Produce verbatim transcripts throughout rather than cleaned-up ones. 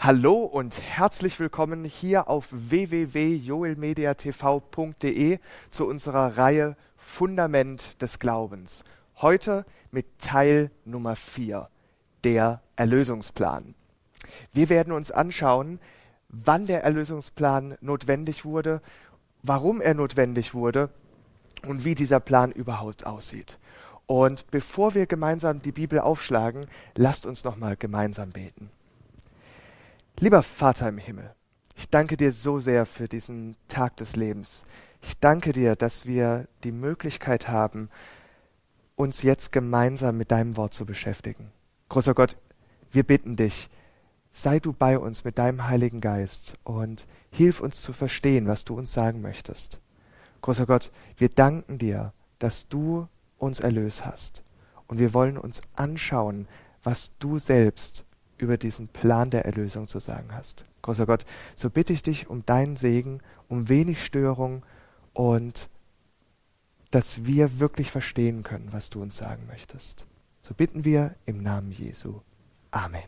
Hallo und herzlich willkommen hier auf w w w punkt joelmedia t v punkt d e zu unserer Reihe Fundament des Glaubens. Heute mit Teil Nummer vier, der Erlösungsplan. Wir werden uns anschauen, wann der Erlösungsplan notwendig wurde, warum er notwendig wurde und wie dieser Plan überhaupt aussieht. Und bevor wir gemeinsam die Bibel aufschlagen, lasst uns nochmal gemeinsam beten. Lieber Vater im Himmel, ich danke dir so sehr für diesen Tag des Lebens. Ich danke dir, dass wir die Möglichkeit haben, uns jetzt gemeinsam mit deinem Wort zu beschäftigen. Großer Gott, wir bitten dich, sei du bei uns mit deinem Heiligen Geist und hilf uns zu verstehen, was du uns sagen möchtest. Großer Gott, wir danken dir, dass du uns erlöst hast. Und wir wollen uns anschauen, was du selbst über diesen Plan der Erlösung zu sagen hast. Großer Gott, so bitte ich dich um deinen Segen, um wenig Störung und dass wir wirklich verstehen können, was du uns sagen möchtest. So bitten wir im Namen Jesu. Amen.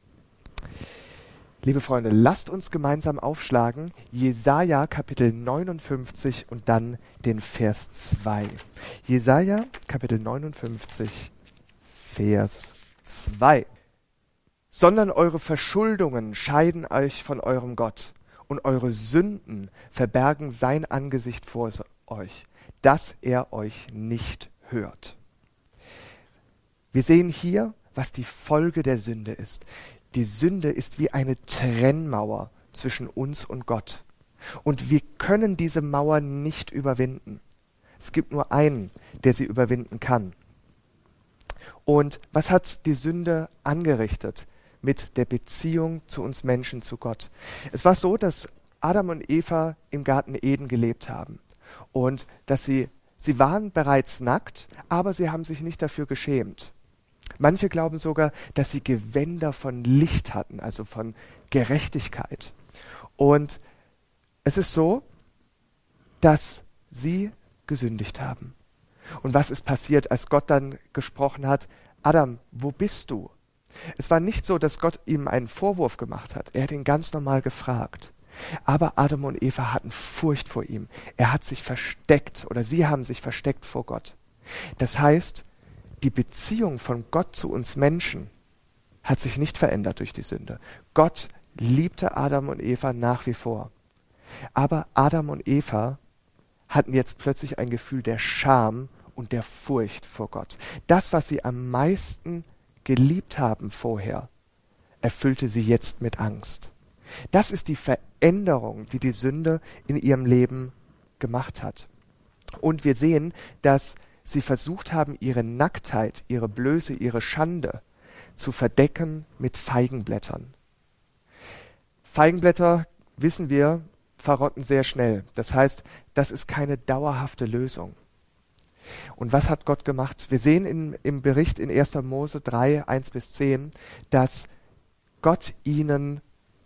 Liebe Freunde, lasst uns gemeinsam aufschlagen, Jesaja Kapitel neunundfünfzig und dann den Vers zwei. Jesaja Kapitel neunundfünfzig, Vers zwei. Sondern eure Verschuldungen scheiden euch von eurem Gott und eure Sünden verbergen sein Angesicht vor euch, dass er euch nicht hört. Wir sehen hier, was die Folge der Sünde ist. Die Sünde ist wie eine Trennmauer zwischen uns und Gott. Und wir können diese Mauer nicht überwinden. Es gibt nur einen, der sie überwinden kann. Und was hat die Sünde angerichtet mit der Beziehung zu uns Menschen, zu Gott? Es war so, dass Adam und Eva im Garten Eden gelebt haben. Und dass sie, sie waren bereits nackt, aber sie haben sich nicht dafür geschämt. Manche glauben sogar, dass sie Gewänder von Licht hatten, also von Gerechtigkeit. Und es ist so, dass sie gesündigt haben. Und was ist passiert, als Gott dann gesprochen hat? Adam, wo bist du? Es war nicht so, dass Gott ihm einen Vorwurf gemacht hat. Er hat ihn ganz normal gefragt. Aber Adam und Eva hatten Furcht vor ihm. Er hat sich versteckt oder sie haben sich versteckt vor Gott. Das heißt, die Beziehung von Gott zu uns Menschen hat sich nicht verändert durch die Sünde. Gott liebte Adam und Eva nach wie vor. Aber Adam und Eva hatten jetzt plötzlich ein Gefühl der Scham und der Furcht vor Gott. Das, was sie am meisten geliebt haben vorher, erfüllte sie jetzt mit Angst. Das ist die Veränderung, die die Sünde in ihrem Leben gemacht hat. Und wir sehen, dass sie versucht haben, ihre Nacktheit, ihre Blöße, ihre Schande zu verdecken mit Feigenblättern. Feigenblätter, wissen wir, verrotten sehr schnell. Das heißt, das ist keine dauerhafte Lösung. Und was hat Gott gemacht? Wir sehen in, im Bericht in erster Mose drei, eins bis zehn, dass Gott ihnen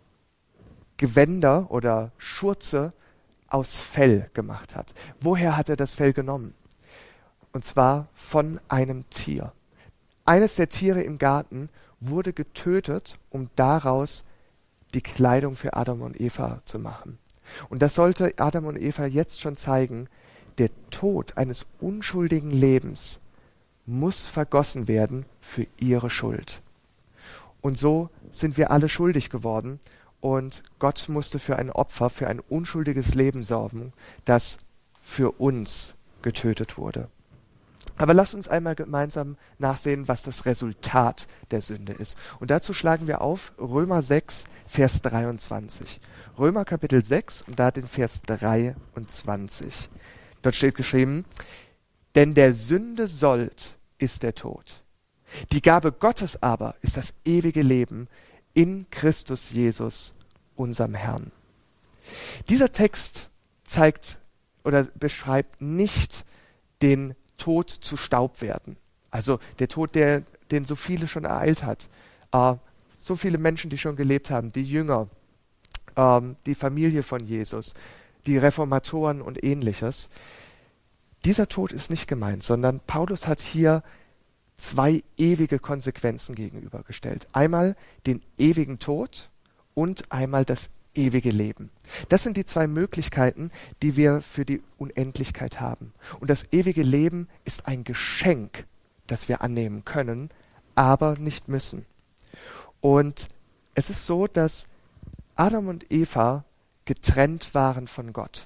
Gewänder oder Schurze aus Fell gemacht hat. Woher hat er das Fell genommen? Und zwar von einem Tier. Eines der Tiere im Garten wurde getötet, um daraus die Kleidung für Adam und Eva zu machen. Und das sollte Adam und Eva jetzt schon zeigen, der Tod eines unschuldigen Lebens muss vergossen werden für ihre Schuld. Und so sind wir alle schuldig geworden und Gott musste für ein Opfer, für ein unschuldiges Leben sorgen, das für uns getötet wurde. Aber lasst uns einmal gemeinsam nachsehen, was das Resultat der Sünde ist. Und dazu schlagen wir auf Römer sechs, Vers dreiundzwanzig. Römer Kapitel sechs und da den Vers dreiundzwanzig. Dort steht geschrieben, denn der Sünde Sold ist der Tod. Die Gabe Gottes aber ist das ewige Leben in Christus Jesus, unserem Herrn. Dieser Text zeigt oder beschreibt nicht den Tod zu Staub werden. Also der Tod, der, den so viele schon ereilt hat. Äh, so viele Menschen, die schon gelebt haben, die Jünger, ähm, die Familie von Jesus, die Reformatoren und ähnliches. Dieser Tod ist nicht gemeint, sondern Paulus hat hier zwei ewige Konsequenzen gegenübergestellt. Einmal den ewigen Tod und einmal das ewige Leben. Das sind die zwei Möglichkeiten, die wir für die Unendlichkeit haben. Und das ewige Leben ist ein Geschenk, das wir annehmen können, aber nicht müssen. Und es ist so, dass Adam und Eva getrennt waren von Gott.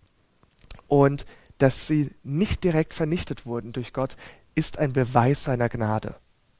Und dass sie nicht direkt vernichtet wurden durch Gott, ist ein Beweis seiner Gnade.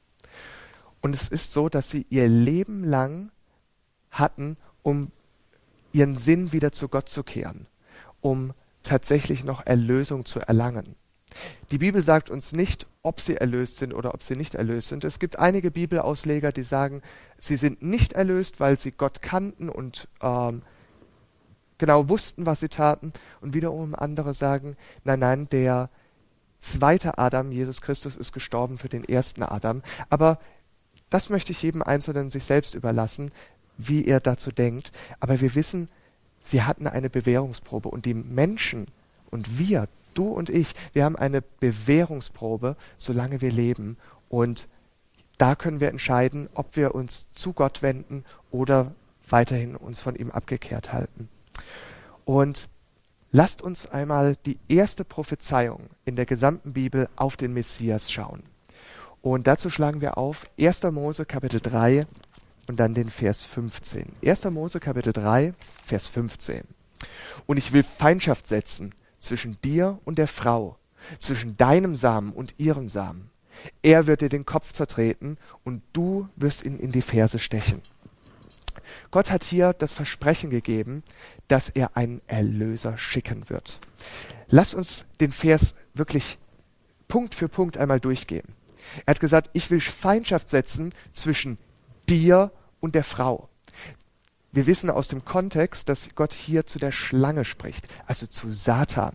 Und es ist so, dass sie ihr Leben lang hatten, um ihren Sinn wieder zu Gott zu kehren, um tatsächlich noch Erlösung zu erlangen. Die Bibel sagt uns nicht, ob sie erlöst sind oder ob sie nicht erlöst sind. Es gibt einige Bibelausleger, die sagen, sie sind nicht erlöst, weil sie Gott kannten und ähm, genau wussten, was sie taten. Und wiederum andere sagen, nein, nein, der zweite Adam, Jesus Christus, ist gestorben für den ersten Adam. Aber das möchte ich jedem Einzelnen sich selbst überlassen, wie er dazu denkt. Aber wir wissen, sie hatten eine Bewährungsprobe. Und die Menschen und wir, du und ich, wir haben eine Bewährungsprobe, solange wir leben. Und da können wir entscheiden, ob wir uns zu Gott wenden oder weiterhin uns von ihm abgekehrt halten. Und lasst uns einmal die erste Prophezeiung in der gesamten Bibel auf den Messias schauen. Und dazu schlagen wir auf erster Mose Kapitel drei und dann den Vers fünfzehn. erster Mose Kapitel drei, Vers fünfzehn. Und ich will Feindschaft setzen zwischen dir und der Frau, zwischen deinem Samen und ihrem Samen. Er wird dir den Kopf zertreten und du wirst ihn in die Ferse stechen. Gott hat hier das Versprechen gegeben, dass er einen Erlöser schicken wird. Lass uns den Vers wirklich Punkt für Punkt einmal durchgehen. Er hat gesagt, ich will Feindschaft setzen zwischen dir und der Frau. Wir wissen aus dem Kontext, dass Gott hier zu der Schlange spricht, also zu Satan.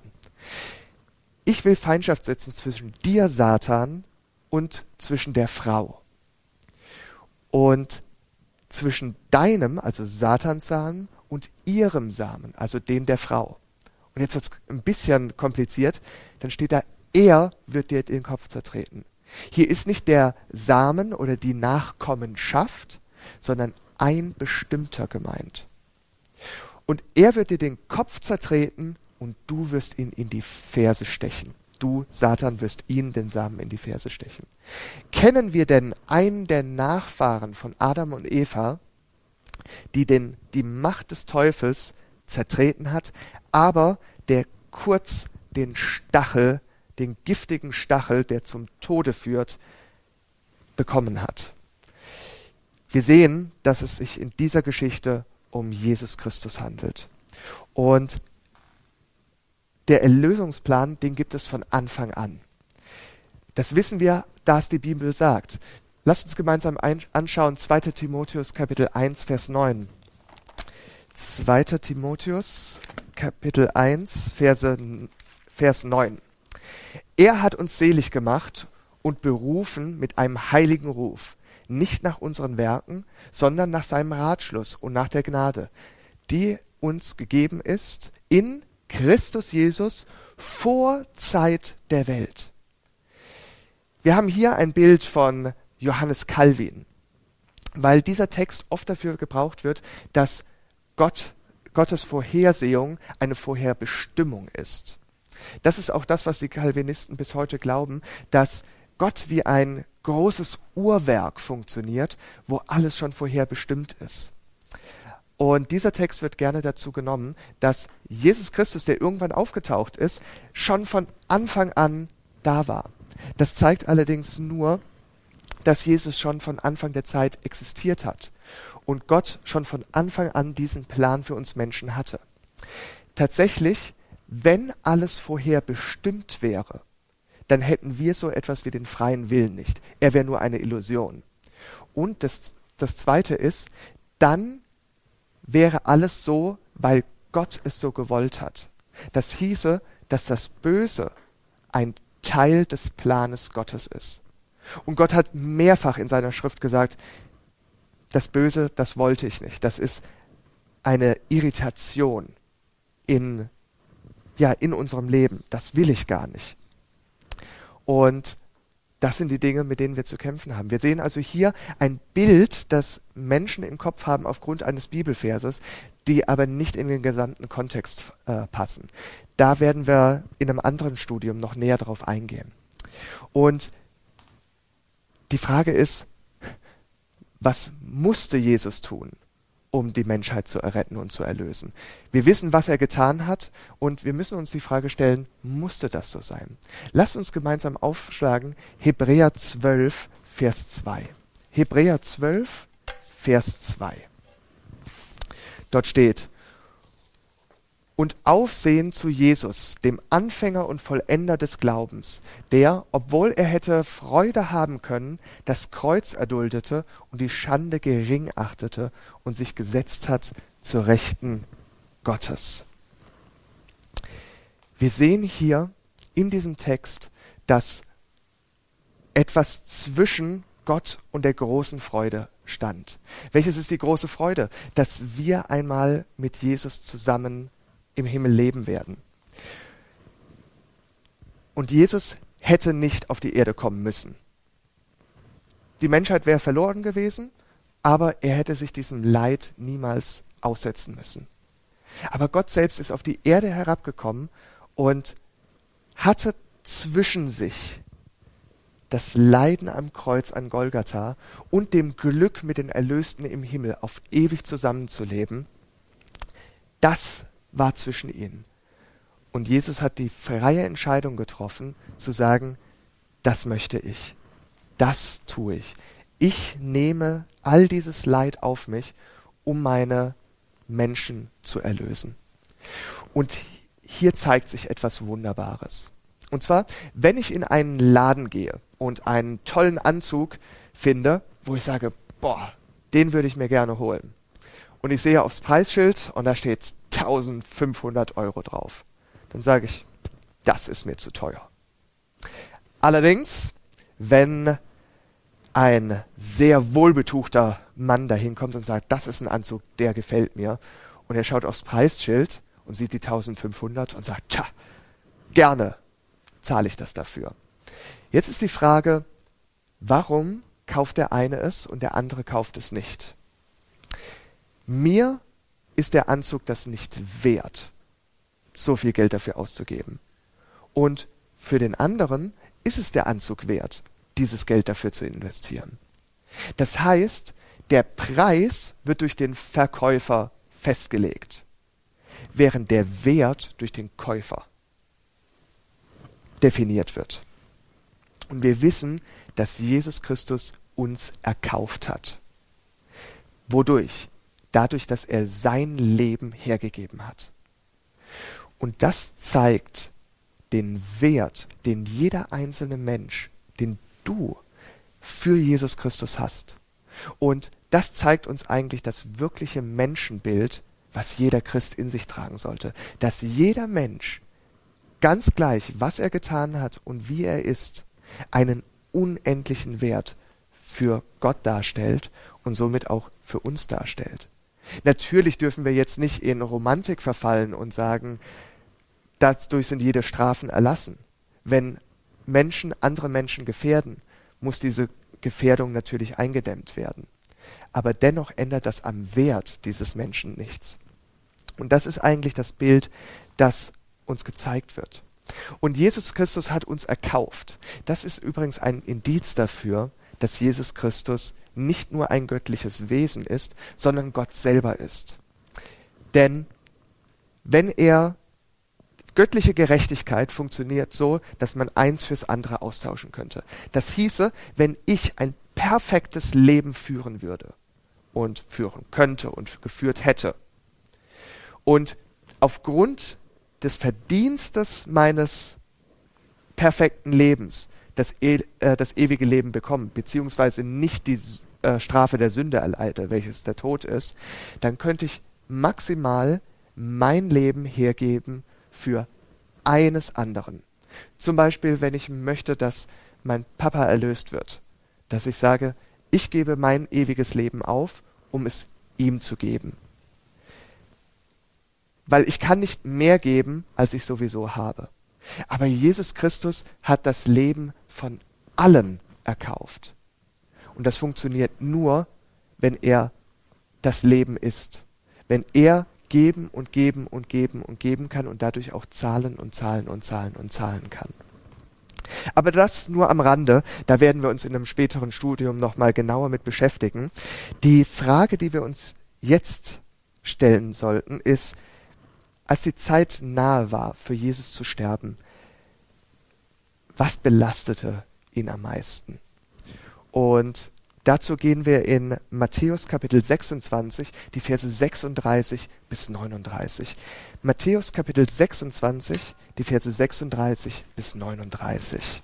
Ich will Feindschaft setzen zwischen dir, Satan, und zwischen der Frau. Und zwischen deinem, also Satans Samen, und ihrem Samen, also dem der Frau. Und jetzt wird es ein bisschen kompliziert, dann steht da, er wird dir den Kopf zertreten. Hier ist nicht der Samen oder die Nachkommenschaft, sondern ein bestimmter gemeint. Und er wird dir den Kopf zertreten und du wirst ihn in die Ferse stechen. Du, Satan, wirst ihn, den Samen, in die Ferse stechen. Kennen wir denn einen der Nachfahren von Adam und Eva, die den, die Macht des Teufels zertreten hat, aber der kurz den Stachel, den giftigen Stachel, der zum Tode führt, bekommen hat? Wir sehen, dass es sich in dieser Geschichte um Jesus Christus handelt. Und der Erlösungsplan, den gibt es von Anfang an. Das wissen wir, da es die Bibel sagt. Lasst uns gemeinsam ein- anschauen, zweiter Timotheus Kapitel eins, Vers neun. zweiter Timotheus Kapitel eins, Verse, Vers neun. Er hat uns selig gemacht und berufen mit einem heiligen Ruf, nicht nach unseren Werken, sondern nach seinem Ratschluss und nach der Gnade, die uns gegeben ist in Christus Jesus vor Zeit der Welt. Wir haben hier ein Bild von Johannes Calvin, weil dieser Text oft dafür gebraucht wird, dass Gott, Gottes Vorhersehung eine Vorherbestimmung ist. Das ist auch das, was die Calvinisten bis heute glauben, dass Gott wie ein großes Uhrwerk funktioniert, wo alles schon vorherbestimmt ist. Und dieser Text wird gerne dazu genommen, dass Jesus Christus, der irgendwann aufgetaucht ist, schon von Anfang an da war. Das zeigt allerdings nur, dass Jesus schon von Anfang der Zeit existiert hat und Gott schon von Anfang an diesen Plan für uns Menschen hatte. Tatsächlich, wenn alles vorher bestimmt wäre, dann hätten wir so etwas wie den freien Willen nicht. Er wäre nur eine Illusion. Und das, das Zweite ist, dann wäre alles so, weil Gott es so gewollt hat. Das hieße, dass das Böse ein Teil des Planes Gottes ist. Und Gott hat mehrfach in seiner Schrift gesagt, das Böse, das wollte ich nicht. Das ist eine Irritation in, ja, in unserem Leben. Das will ich gar nicht. Und Das sind die Dinge, mit denen wir zu kämpfen haben. Wir sehen also hier ein Bild, das Menschen im Kopf haben aufgrund eines Bibelverses, die aber nicht in den gesamten Kontext äh, passen. Da werden wir in einem anderen Studium noch näher drauf eingehen. Und die Frage ist, was musste Jesus tun, um die Menschheit zu erretten und zu erlösen? Wir wissen, was er getan hat, und wir müssen uns die Frage stellen, musste das so sein? Lasst uns gemeinsam aufschlagen, Hebräer zwölf, Vers zwei. Hebräer zwölf, Vers zwei. Dort steht: Und Aufsehen zu Jesus, dem Anfänger und Vollender des Glaubens, der, obwohl er hätte Freude haben können, das Kreuz erduldete und die Schande gering achtete und sich gesetzt hat zur Rechten Gottes. Wir sehen hier in diesem Text, dass etwas zwischen Gott und der großen Freude stand. Welches ist die große Freude? Dass wir einmal mit Jesus zusammen im Himmel leben werden. Und Jesus hätte nicht auf die Erde kommen müssen. Die Menschheit wäre verloren gewesen, aber er hätte sich diesem Leid niemals aussetzen müssen. Aber Gott selbst ist auf die Erde herabgekommen und hatte zwischen sich das Leiden am Kreuz an Golgatha und dem Glück, mit den Erlösten im Himmel auf ewig zusammenzuleben. Das war zwischen ihnen. Und Jesus hat die freie Entscheidung getroffen, zu sagen, das möchte ich, das tue ich. Ich nehme all dieses Leid auf mich, um meine Menschen zu erlösen. Und hier zeigt sich etwas Wunderbares. Und zwar, wenn ich in einen Laden gehe und einen tollen Anzug finde, wo ich sage, boah, den würde ich mir gerne holen. Und ich sehe aufs Preisschild und da steht eintausendfünfhundert Euro drauf. Dann sage ich, das ist mir zu teuer. Allerdings, wenn ein sehr wohlbetuchter Mann dahin kommt und sagt, das ist ein Anzug, der gefällt mir, und er schaut aufs Preisschild und sieht die eintausendfünfhundert und sagt, tja, gerne zahle ich das dafür. Jetzt ist die Frage, warum kauft der eine es und der andere kauft es nicht? Mir ist der Anzug das nicht wert, so viel Geld dafür auszugeben. Und für den anderen ist es der Anzug wert, dieses Geld dafür zu investieren. Das heißt, der Preis wird durch den Verkäufer festgelegt, während der Wert durch den Käufer definiert wird. Und wir wissen, dass Jesus Christus uns erkauft hat. Wodurch? Dadurch, dass er sein Leben hergegeben hat. Und das zeigt den Wert, den jeder einzelne Mensch, den du für Jesus Christus hast. Und das zeigt uns eigentlich das wirkliche Menschenbild, was jeder Christ in sich tragen sollte. Dass jeder Mensch, ganz gleich, was er getan hat und wie er ist, einen unendlichen Wert für Gott darstellt und somit auch für uns darstellt. Natürlich dürfen wir jetzt nicht in Romantik verfallen und sagen, dadurch sind jede Strafen erlassen. Wenn Menschen andere Menschen gefährden, muss diese Gefährdung natürlich eingedämmt werden. Aber dennoch ändert das am Wert dieses Menschen nichts. Und das ist eigentlich das Bild, das uns gezeigt wird. Und Jesus Christus hat uns erkauft. Das ist übrigens ein Indiz dafür, dass Jesus Christus nicht nur ein göttliches Wesen ist, sondern Gott selber ist. Denn wenn er, göttliche Gerechtigkeit funktioniert so, dass man eins fürs andere austauschen könnte. Das hieße, wenn ich ein perfektes Leben führen würde und führen könnte und geführt hätte und aufgrund des Verdienstes meines perfekten Lebens das, e äh, das ewige Leben bekommen, beziehungsweise nicht die äh, Strafe der Sünde erleide, welches der Tod ist, dann könnte ich maximal mein Leben hergeben für eines anderen. Zum Beispiel, wenn ich möchte, dass mein Papa erlöst wird, dass ich sage, ich gebe mein ewiges Leben auf, um es ihm zu geben. Weil ich kann nicht mehr geben, als ich sowieso habe. Aber Jesus Christus hat das Leben von allen erkauft. Und das funktioniert nur, wenn er das Leben ist. Wenn er geben und geben und geben und geben kann und dadurch auch zahlen und zahlen und zahlen und zahlen kann. Aber das nur am Rande, da werden wir uns in einem späteren Studium nochmal genauer mit beschäftigen. Die Frage, die wir uns jetzt stellen sollten, ist, als die Zeit nahe war, für Jesus zu sterben, was belastete ihn am meisten? Und dazu gehen wir in Matthäus Kapitel sechsundzwanzig, die Verse sechsunddreißig bis neununddreißig. Matthäus Kapitel sechsundzwanzig, die Verse sechsunddreißig bis neununddreißig.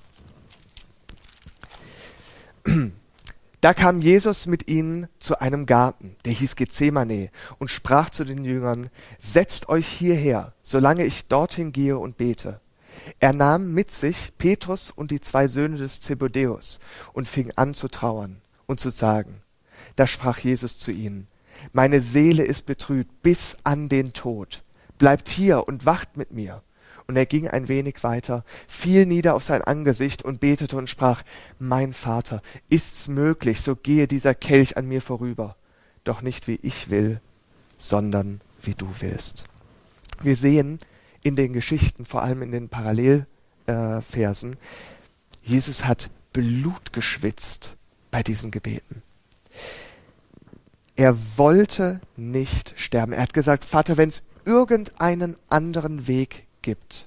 Da kam Jesus mit ihnen zu einem Garten, der hieß Gethsemane, und sprach zu den Jüngern: Setzt euch hierher, solange ich dorthin gehe und bete. Er nahm mit sich Petrus und die zwei Söhne des Zebedäus und fing an zu trauern und zu sagen. Da sprach Jesus zu ihnen: Meine Seele ist betrübt bis an den Tod. Bleibt hier und wacht mit mir. Und er ging ein wenig weiter, fiel nieder auf sein Angesicht und betete und sprach: Mein Vater, ist's möglich, so gehe dieser Kelch an mir vorüber. Doch nicht wie ich will, sondern wie du willst. Wir sehen in den Geschichten, vor allem in den Parallelversen, äh, Jesus hat Blut geschwitzt bei diesen Gebeten. Er wollte nicht sterben. Er hat gesagt: Vater, wenn es irgendeinen anderen Weg gibt,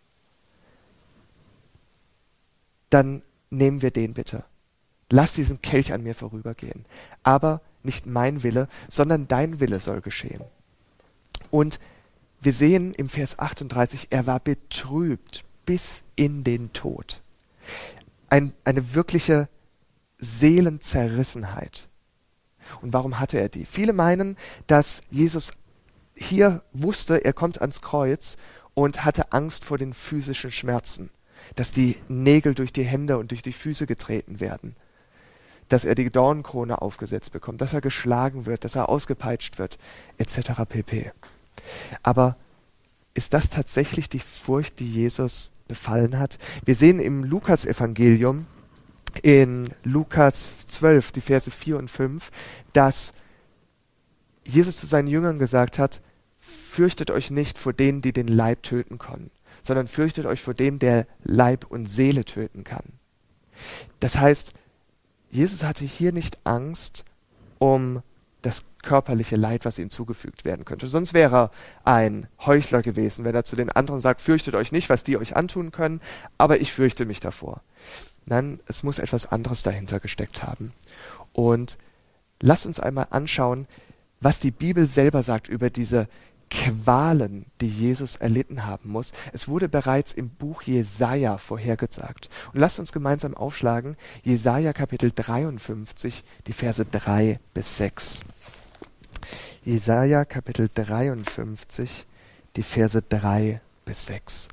dann nehmen wir den bitte. Lass diesen Kelch an mir vorübergehen. Aber nicht mein Wille, sondern dein Wille soll geschehen. Und wir sehen im Vers achtunddreißig, er war betrübt bis in den Tod. Ein, eine wirkliche Seelenzerrissenheit. Und warum hatte er die? Viele meinen, dass Jesus hier wusste, er kommt ans Kreuz und hatte Angst vor den physischen Schmerzen, dass die Nägel durch die Hände und durch die Füße getreten werden, dass er die Dornenkrone aufgesetzt bekommt, dass er geschlagen wird, dass er ausgepeitscht wird, et cetera pp. Aber ist das tatsächlich die Furcht, die Jesus befallen hat? Wir sehen im Lukas-Evangelium, in Lukas zwölf, die Verse vier und fünf, dass Jesus zu seinen Jüngern gesagt hat: Fürchtet euch nicht vor denen, die den Leib töten können, sondern fürchtet euch vor dem, der Leib und Seele töten kann. Das heißt, Jesus hatte hier nicht Angst um das körperliche Leid, was ihm zugefügt werden könnte. Sonst wäre er ein Heuchler gewesen, wenn er zu den anderen sagt: Fürchtet euch nicht, was die euch antun können, aber ich fürchte mich davor. Nein, es muss etwas anderes dahinter gesteckt haben. Und lasst uns einmal anschauen, was die Bibel selber sagt über diese Qualen, die Jesus erlitten haben muss. Es wurde bereits im Buch Jesaja vorhergesagt. Und lasst uns gemeinsam aufschlagen, Jesaja Kapitel dreiundfünfzig, die Verse drei bis sechs. Jesaja Kapitel dreiundfünfzig, die Verse drei bis sechs.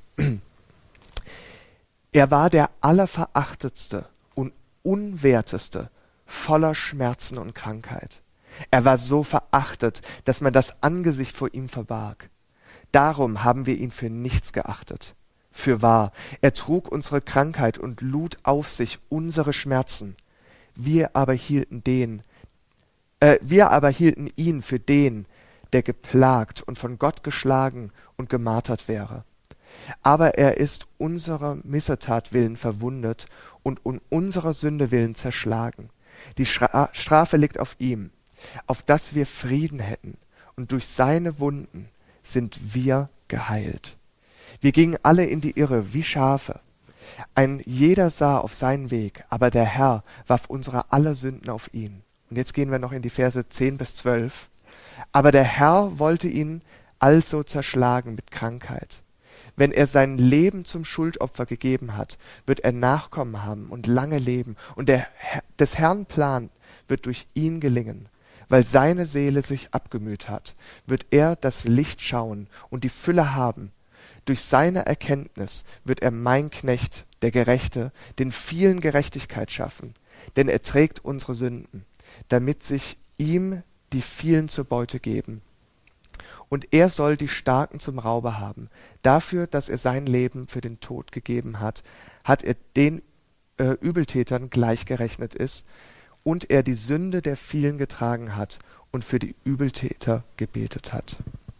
Er war der Allerverachtetste und Unwerteste, voller Schmerzen und Krankheit. Er war so verachtet, dass man das Angesicht vor ihm verbarg. Darum haben wir ihn für nichts geachtet. Fürwahr, er trug unsere Krankheit und lud auf sich unsere Schmerzen. Wir aber hielten den, äh, wir aber hielten ihn für den, der geplagt und von Gott geschlagen und gemartert wäre. Aber er ist unserer Missetat willen verwundet und um unserer Sünde willen zerschlagen. Die Stra- Strafe liegt auf ihm, auf dass wir Frieden hätten, und durch seine Wunden sind wir geheilt. Wir gingen alle in die Irre wie Schafe. Ein jeder sah auf seinen Weg, aber der Herr warf unsere aller Sünden auf ihn. Und jetzt gehen wir noch in die Verse zehn bis zwölf. Aber der Herr wollte ihn also zerschlagen mit Krankheit. Wenn er sein Leben zum Schuldopfer gegeben hat, wird er Nachkommen haben und lange leben. Und der, des Herrn Plan wird durch ihn gelingen. Weil seine Seele sich abgemüht hat, wird er das Licht schauen und die Fülle haben. Durch seine Erkenntnis wird er mein Knecht, der Gerechte, den vielen Gerechtigkeit schaffen. Denn er trägt unsere Sünden, damit sich ihm die vielen zur Beute geben. Und er soll die Starken zum Raube haben. Dafür, dass er sein Leben für den Tod gegeben hat, hat er den äh, Übeltätern gleichgerechnet ist und er die Sünde der vielen getragen hat und für die Übeltäter gebetet hat.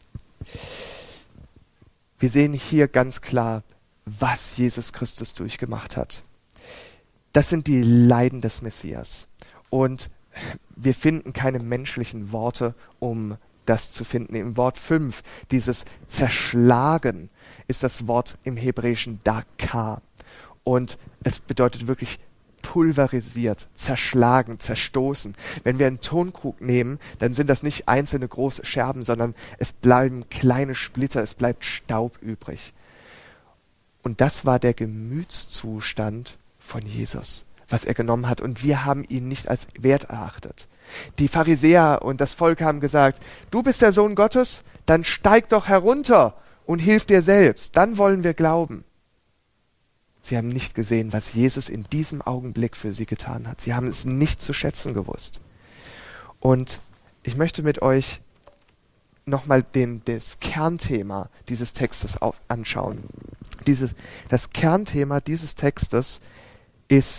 Wir sehen hier ganz klar, was Jesus Christus durchgemacht hat. Das sind die Leiden des Messias. Und wir finden keine menschlichen Worte, um das zu finden. Im Wort fünf, dieses zerschlagen, ist das Wort im Hebräischen dakar. Und es bedeutet wirklich pulverisiert, zerschlagen, zerstoßen. Wenn wir einen Tonkrug nehmen, dann sind das nicht einzelne große Scherben, sondern es bleiben kleine Splitter, es bleibt Staub übrig. Und das war der Gemütszustand von Jesus, was er genommen hat. Und wir haben ihn nicht als wert erachtet. Die Pharisäer und das Volk haben gesagt, du bist der Sohn Gottes, dann steig doch herunter und hilf dir selbst, dann wollen wir glauben. Sie haben nicht gesehen, was Jesus in diesem Augenblick für sie getan hat. Sie haben es nicht zu schätzen gewusst. Und ich möchte mit euch nochmal den, das Kernthema dieses Textes auf, anschauen. Dieses, das Kernthema dieses Textes ist,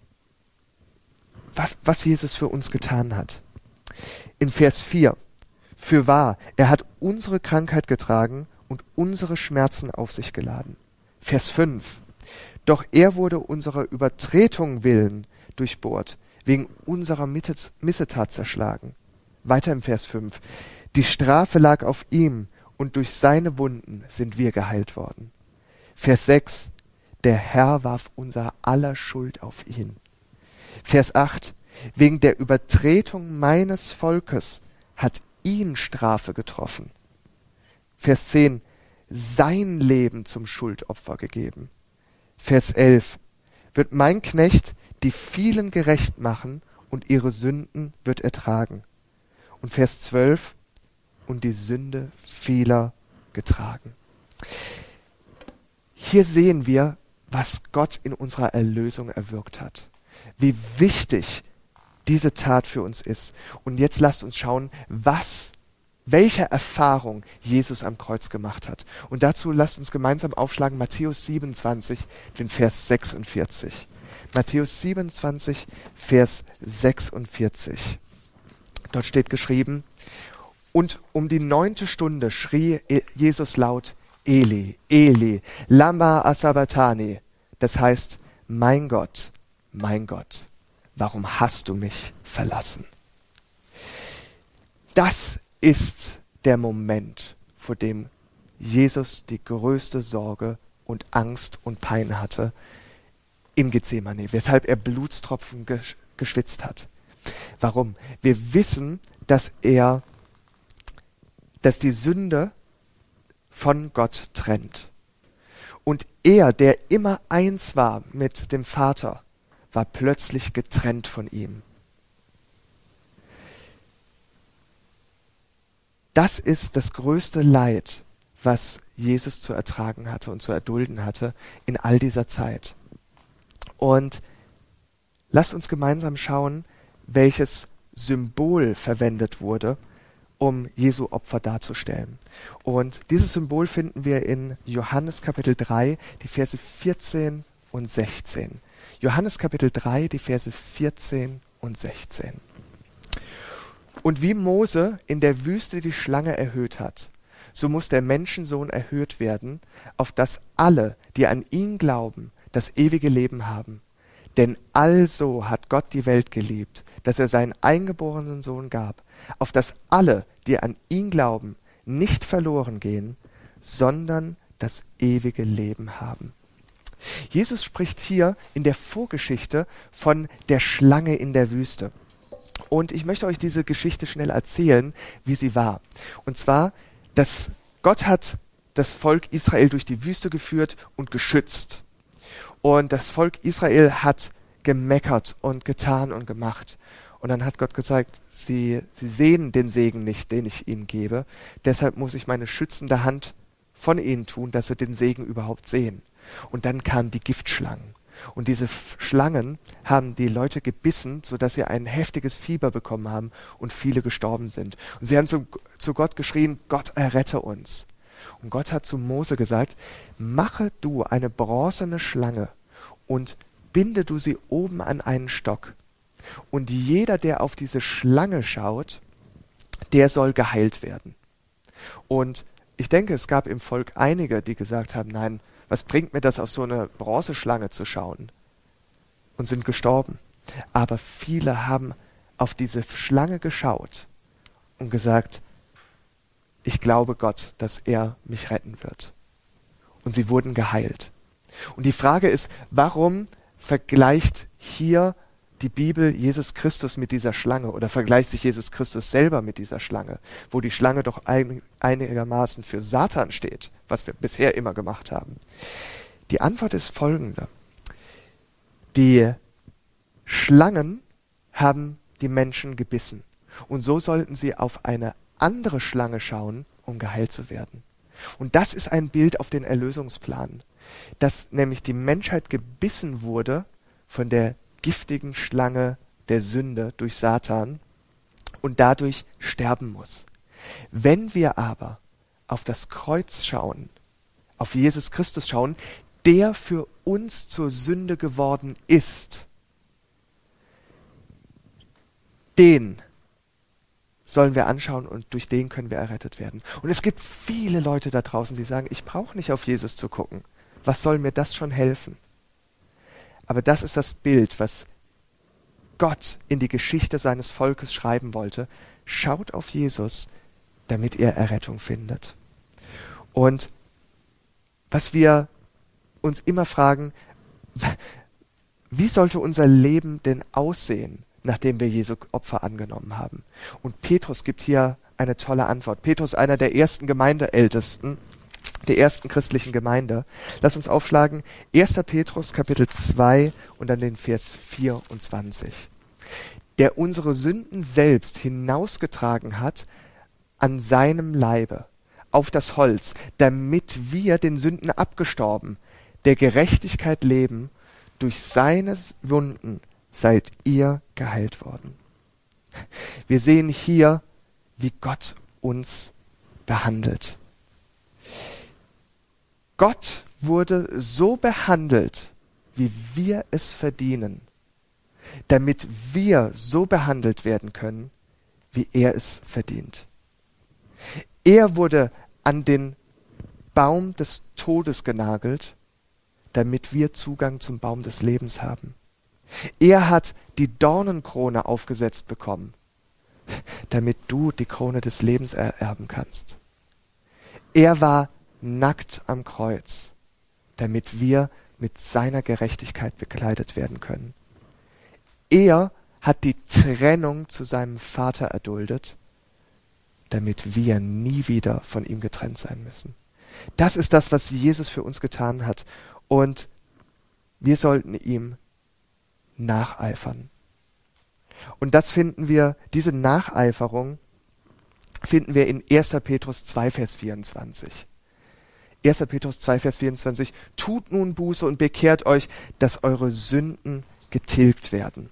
was, was Jesus für uns getan hat. In Vers vier. Fürwahr, er hat unsere Krankheit getragen und unsere Schmerzen auf sich geladen. Vers fünf. Doch er wurde unserer Übertretung willen durchbohrt, wegen unserer Missetat zerschlagen. Weiter im Vers fünf. Die Strafe lag auf ihm und durch seine Wunden sind wir geheilt worden. Vers sechs. Der Herr warf unser aller Schuld auf ihn. Vers acht. Wegen der Übertretung meines Volkes hat ihn Strafe getroffen. Vers zehn. Sein Leben zum Schuldopfer gegeben. Vers elf. Wird mein Knecht die vielen gerecht machen und ihre Sünden wird ertragen. Und Vers zwölf. Und die Sünde vieler getragen. Hier sehen wir, was Gott in unserer Erlösung erwirkt hat. Wie wichtig diese Tat für uns ist. Und jetzt lasst uns schauen, was, welche Erfahrung Jesus am Kreuz gemacht hat. Und dazu lasst uns gemeinsam aufschlagen Matthäus siebenundzwanzig, den Vers sechsundvierzig. Matthäus siebenundzwanzig, Vers sechsundvierzig. Dort steht geschrieben, und um die neunte Stunde schrie Jesus laut, Eli, Eli, lama asabachthani. Das heißt, mein Gott, mein Gott, warum hast du mich verlassen? Das ist der Moment, vor dem Jesus die größte Sorge und Angst und Pein hatte in Gethsemane, weshalb er Blutstropfen gesch- geschwitzt hat. Warum? Wir wissen, dass er, dass die Sünde von Gott trennt. Und er, der immer eins war mit dem Vater, war plötzlich getrennt von ihm. Das ist das größte Leid, was Jesus zu ertragen hatte und zu erdulden hatte in all dieser Zeit. Und lasst uns gemeinsam schauen, welches Symbol verwendet wurde, um Jesu Opfer darzustellen. Und dieses Symbol finden wir in Johannes Kapitel drei, die Verse vierzehn und sechzehn. Johannes Kapitel drei, die Verse vierzehn und sechzehn. Und wie Mose in der Wüste die Schlange erhöht hat, so muss der Menschensohn erhöht werden, auf dass alle, die an ihn glauben, das ewige Leben haben. Denn also hat Gott die Welt geliebt, dass er seinen eingeborenen Sohn gab, auf dass alle, die an ihn glauben, nicht verloren gehen, sondern das ewige Leben haben. Jesus spricht hier in der Vorgeschichte von der Schlange in der Wüste. Und ich möchte euch diese Geschichte schnell erzählen, wie sie war. Und zwar, dass Gott hat das Volk Israel durch die Wüste geführt und geschützt. Und das Volk Israel hat gemeckert und getan und gemacht. Und dann hat Gott gesagt, sie, sie sehen den Segen nicht, den ich ihnen gebe. Deshalb muss ich meine schützende Hand von ihnen tun, dass sie den Segen überhaupt sehen. Und dann kamen die Giftschlangen. Und diese F- Schlangen haben die Leute gebissen, sodass sie ein heftiges Fieber bekommen haben und viele gestorben sind. Und sie haben zu, zu Gott geschrien, Gott errette uns. Und Gott hat zu Mose gesagt, mache du eine bronzene Schlange und binde du sie oben an einen Stock. Und jeder, der auf diese Schlange schaut, der soll geheilt werden. Und ich denke, es gab im Volk einige, die gesagt haben, nein, was bringt mir das, auf so eine Bronzeschlange zu schauen? Und sind gestorben. Aber viele haben auf diese Schlange geschaut und gesagt, ich glaube Gott, dass er mich retten wird. Und sie wurden geheilt. Und die Frage ist, warum vergleicht hier die Bibel Jesus Christus mit dieser Schlange oder vergleicht sich Jesus Christus selber mit dieser Schlange, wo die Schlange doch ein, einigermaßen für Satan steht, was wir bisher immer gemacht haben? Die Antwort ist folgende. Die Schlangen haben die Menschen gebissen. Und so sollten sie auf eine andere Schlange schauen, um geheilt zu werden. Und das ist ein Bild auf den Erlösungsplan, dass nämlich die Menschheit gebissen wurde von der giftigen Schlange der Sünde durch Satan und dadurch sterben muss. Wenn wir aber auf das Kreuz schauen, auf Jesus Christus schauen, der für uns zur Sünde geworden ist, den sollen wir anschauen und durch den können wir errettet werden. Und es gibt viele Leute da draußen, die sagen, ich brauche nicht auf Jesus zu gucken. Was soll mir das schon helfen? Aber das ist das Bild, was Gott in die Geschichte seines Volkes schreiben wollte. Schaut auf Jesus, damit ihr Errettung findet. Und was wir uns immer fragen, wie sollte unser Leben denn aussehen, nachdem wir Jesu Opfer angenommen haben? Und Petrus gibt hier eine tolle Antwort. Petrus, einer der ersten Gemeindeältesten, der ersten christlichen Gemeinde. Lass uns aufschlagen, erster Petrus, Kapitel zwei und dann den Vers vierundzwanzig. Der unsere Sünden selbst hinausgetragen hat an seinem Leibe, auf das Holz, damit wir den Sünden abgestorben, der Gerechtigkeit leben, durch seine Wunden seid ihr geheilt worden. Wir sehen hier, wie Gott uns behandelt. Gott wurde so behandelt, wie wir es verdienen, damit wir so behandelt werden können, wie er es verdient. Er wurde an den Baum des Todes genagelt, damit wir Zugang zum Baum des Lebens haben. Er hat die Dornenkrone aufgesetzt bekommen, damit du die Krone des Lebens ererben kannst. Er war nackt am Kreuz, damit wir mit seiner Gerechtigkeit bekleidet werden können. Er hat die Trennung zu seinem Vater erduldet, damit wir nie wieder von ihm getrennt sein müssen. Das ist das, was Jesus für uns getan hat. Und wir sollten ihm nacheifern. Und das finden wir, diese Nacheiferung finden wir in erster Petrus zwei, Vers vierundzwanzig. erster Petrus zwei, Vers vierundzwanzig. Tut nun Buße und bekehrt euch, dass eure Sünden getilgt werden.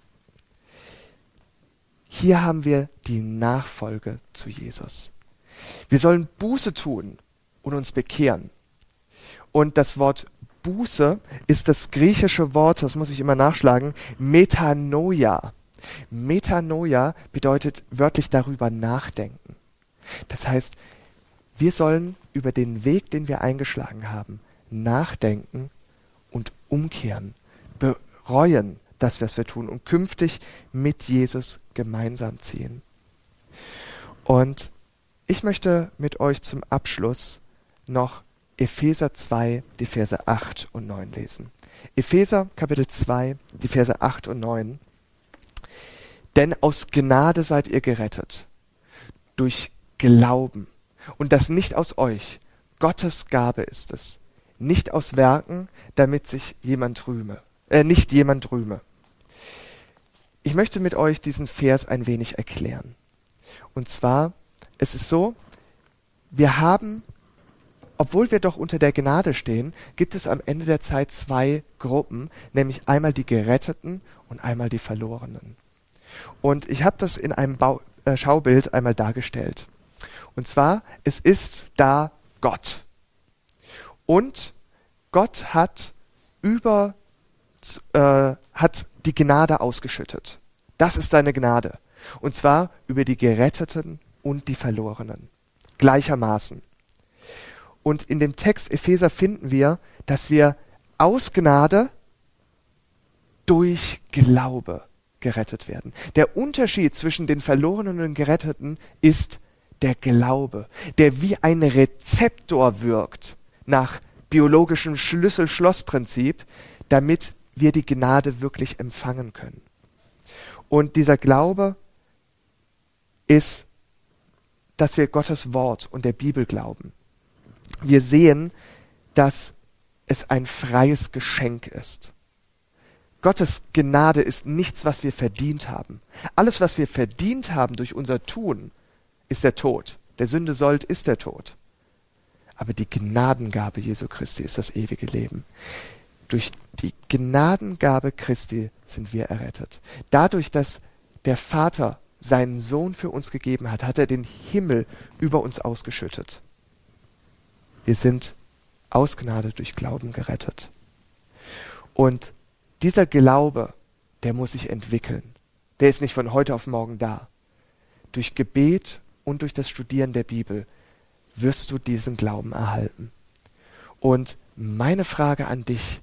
Hier haben wir die Nachfolge zu Jesus. Wir sollen Buße tun und uns bekehren. Und das Wort Buße ist das griechische Wort, das muss ich immer nachschlagen, Metanoia. Metanoia bedeutet wörtlich darüber nachdenken. Das heißt, wir sollen über den Weg, den wir eingeschlagen haben, nachdenken und umkehren, bereuen das, was wir tun und künftig mit Jesus gemeinsam ziehen. Und ich möchte mit euch zum Abschluss noch Epheser zwei, die Verse acht und neun lesen. Epheser Kapitel zwei, die Verse acht und neun. Denn aus Gnade seid ihr gerettet, durch Glauben. Und das nicht aus euch. Gottes Gabe ist es. Nicht aus Werken, damit sich jemand rühme. Äh, nicht jemand rühme. Ich möchte mit euch diesen Vers ein wenig erklären. Und zwar, es ist so, wir haben, obwohl wir doch unter der Gnade stehen, gibt es am Ende der Zeit zwei Gruppen, nämlich einmal die Geretteten und einmal die Verlorenen. Und ich habe das in einem Bau, äh, Schaubild einmal dargestellt. Und zwar, es ist da Gott. Und Gott hat über äh, hat die Gnade ausgeschüttet. Das ist seine Gnade. Und zwar über die Geretteten und die Verlorenen. Gleichermaßen. Und in dem Text Epheser finden wir, dass wir aus Gnade durch Glaube gerettet werden. Der Unterschied zwischen den Verlorenen und den Geretteten ist der Glaube, der wie ein Rezeptor wirkt nach biologischem Schlüssel-Schloss-Prinzip, damit wir die Gnade wirklich empfangen können. Und dieser Glaube ist, dass wir Gottes Wort und der Bibel glauben. Wir sehen, dass es ein freies Geschenk ist. Gottes Gnade ist nichts, was wir verdient haben. Alles, was wir verdient haben durch unser Tun, ist der Tod. Der Sünde Sold ist der Tod. Aber die Gnadengabe Jesu Christi ist das ewige Leben. Durch die Gnadengabe Christi sind wir errettet. Dadurch, dass der Vater seinen Sohn für uns gegeben hat, hat er den Himmel über uns ausgeschüttet. Wir sind aus Gnade durch Glauben gerettet. Und dieser Glaube, der muss sich entwickeln. Der ist nicht von heute auf morgen da. Durch Gebet und durch das Studieren der Bibel wirst du diesen Glauben erhalten. Und meine Frage an dich: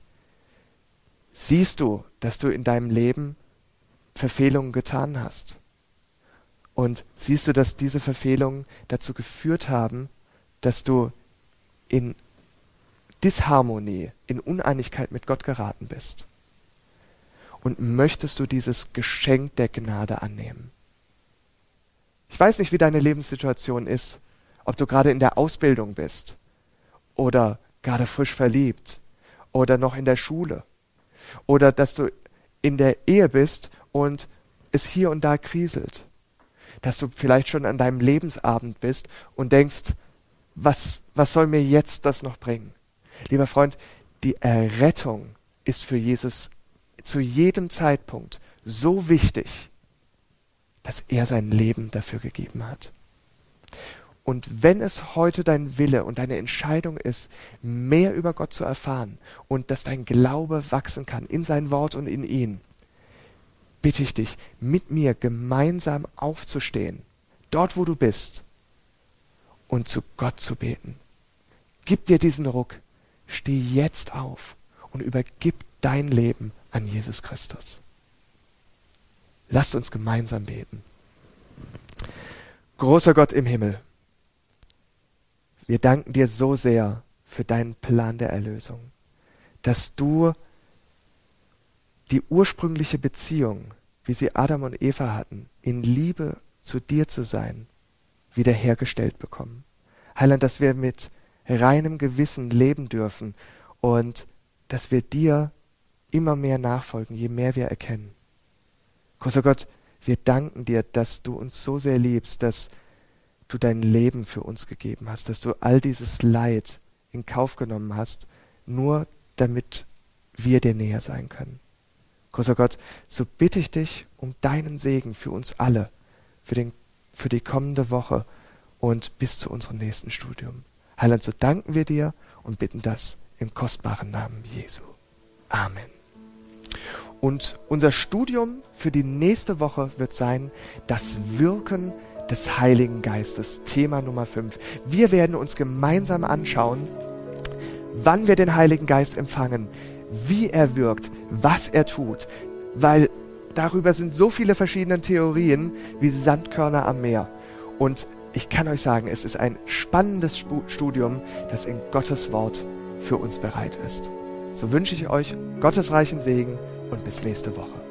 Siehst du, dass du in deinem Leben Verfehlungen getan hast? Und siehst du, dass diese Verfehlungen dazu geführt haben, dass du in Disharmonie, in Uneinigkeit mit Gott geraten bist? Und möchtest du dieses Geschenk der Gnade annehmen? Ich weiß nicht, wie deine Lebenssituation ist, ob du gerade in der Ausbildung bist oder gerade frisch verliebt oder noch in der Schule oder dass du in der Ehe bist und es hier und da kriselt, dass du vielleicht schon an deinem Lebensabend bist und denkst, was, was soll mir jetzt das noch bringen? Lieber Freund, die Errettung ist für Jesus zu jedem Zeitpunkt so wichtig, dass er sein Leben dafür gegeben hat. Und wenn es heute dein Wille und deine Entscheidung ist, mehr über Gott zu erfahren und dass dein Glaube wachsen kann in sein Wort und in ihn, bitte ich dich, mit mir gemeinsam aufzustehen, dort wo du bist, und zu Gott zu beten. Gib dir diesen Ruck, steh jetzt auf und übergib dein Leben an Jesus Christus. Lasst uns gemeinsam beten. Großer Gott im Himmel, wir danken dir so sehr für deinen Plan der Erlösung, dass du die ursprüngliche Beziehung, wie sie Adam und Eva hatten, in Liebe zu dir zu sein, wiederhergestellt bekommen. Heiland, dass wir mit reinem Gewissen leben dürfen und dass wir dir immer mehr nachfolgen, je mehr wir erkennen. Großer Gott, wir danken dir, dass du uns so sehr liebst, dass du dein Leben für uns gegeben hast, dass du all dieses Leid in Kauf genommen hast, nur damit wir dir näher sein können. Großer Gott, so bitte ich dich um deinen Segen für uns alle, für, den, für die kommende Woche und bis zu unserem nächsten Studium. Heiland, so danken wir dir und bitten das im kostbaren Namen Jesu. Amen. Und unser Studium für die nächste Woche wird sein, das Wirken des Heiligen Geistes, Thema Nummer fünf. Wir werden uns gemeinsam anschauen, wann wir den Heiligen Geist empfangen, wie er wirkt, was er tut, weil darüber sind so viele verschiedene Theorien wie Sandkörner am Meer. Und ich kann euch sagen, es ist ein spannendes Studium, das in Gottes Wort für uns bereit ist. So wünsche ich euch Gottes reichen Segen und bis nächste Woche.